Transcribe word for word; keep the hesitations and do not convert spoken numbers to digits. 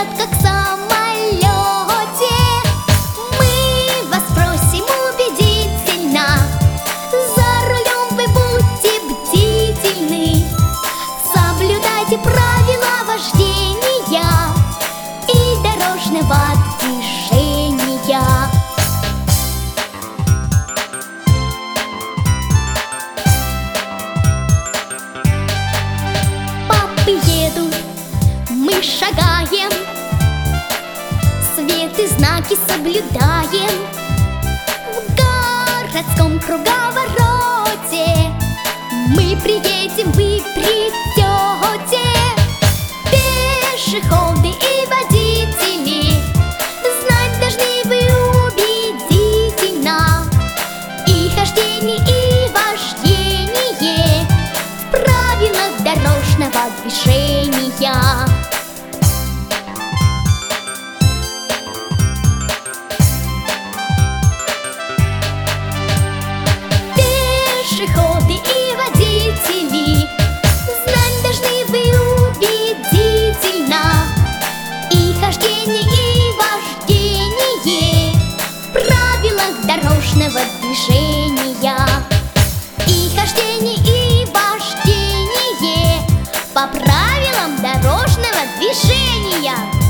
летят, как в самолете. Мы вас просим убедительно: за рулем вы будьте бдительны, соблюдайте правила вождения и дорожного движения. Папы едут, мы шагаем, свет и знаки соблюдаем. В городском круговороте мы приедем, вы придете. Пешеходы и водители, знать должны вы убедительно и хождение, и вождение в правилах дорожного движения. Пешеходы и водители, знать должны вы убедительно и хождение, и вождение в правилах дорожного движения. И хождение, и вождение по правилам дорожного движения.